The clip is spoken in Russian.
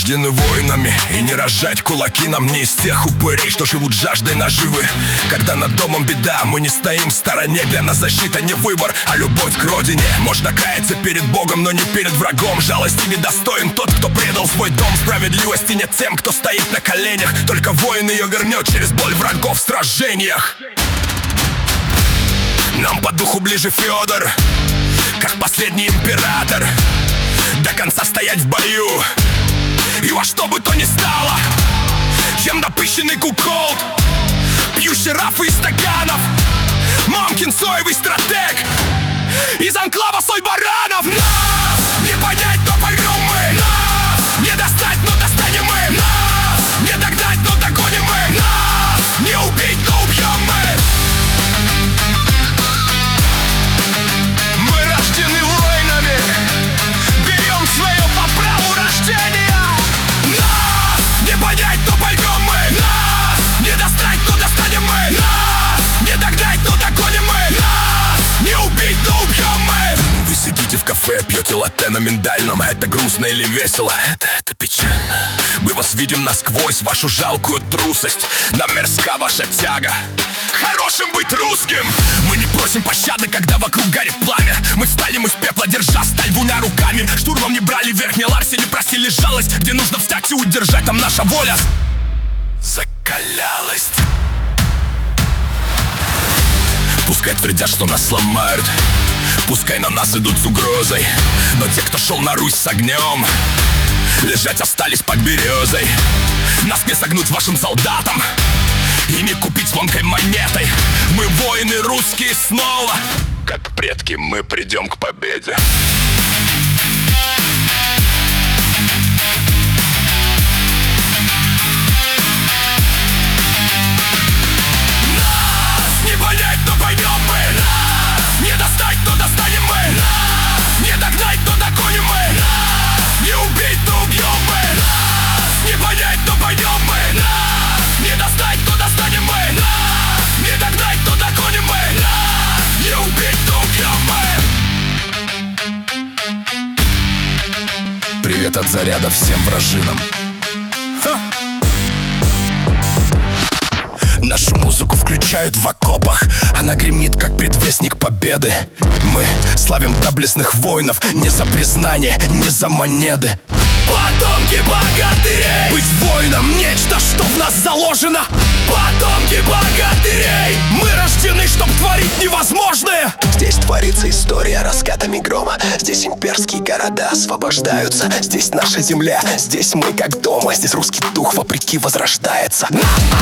рождены воинами, и не разжать кулаки нам не из тех упырей, что живут жаждой наживы. Когда над домом беда, мы не стоим в стороне. Для нас защита не выбор, а любовь к родине. Можно каяться перед Богом, но не перед врагом. Жалости недостоин тот, кто предал свой дом. Справедливости нет тем, кто стоит на коленях. Только воин ее вернет через боль врагов в сражениях. Нам по духу ближе Федор, как последний император. До конца стоять в бою, и во что бы то ни стало. Чем напыщенный куколд, пьющий рафы из стаканов. Мамкин соевый стратег, из анклава сой баранов. Нас не понять, но поймем мы. Нас не достать, но достанем мы. Нас не догнать, но догоним мы. Нас не убить, но убьем мы. Мы рождены воинами, берем свое по праву рождения. Нас не понять, но поймем мы. Нас не достать, но достанем мы. Нас не догнать, но догоним мы. Нас не убить, но убьем мы. Вы сидите в кафе, пьете латте на миндальном. Это грустно или весело? Это печально. Мы вас видим насквозь, вашу жалкую трусость. Нам мерзка ваша тяга хорошим быть русским. Мы не просим пощады, когда вокруг горит пламя. Мы встали из пепла, держа сталь двумя руками. Штурмом не брали верхний Ларси, не просили жалость. Где нужно встать и удержать, там наша воля закалялась. Пускай твердят, что нас сломают, пускай на нас идут с угрозой, но те, кто шел на Русь с огнем, лежать остались под березой. Нас не согнуть вашим солдатам и не купить звонкой монетой. Мы воины русские снова, как предки мы придем к победе. Нас не понять, но поймем мы. Нас не достать, но достанем мы. Нас не догнать, но догоним мы. Нас не убить, но убьем мы. Нас не понять, но поймем мы. Нас не достать, но достанем мы. Нас не догнать, но догоним мы. Нас не убить, но убьем мы. Привет от заряда всем вражинам. Нашу музыку включают в окопах, она гремит, как предвестник победы. Мы славим доблестных воинов, не за признание, не за монеты. Потомки богатырей, быть воином — нечто, что в нас заложено. Потомки богатырей, мы рождены, чтоб творить невозможное. Здесь творится история раскатами грома. Здесь имперские города освобождаются. Здесь наша земля, здесь мы как дома. Здесь русский дух вопреки возрождается.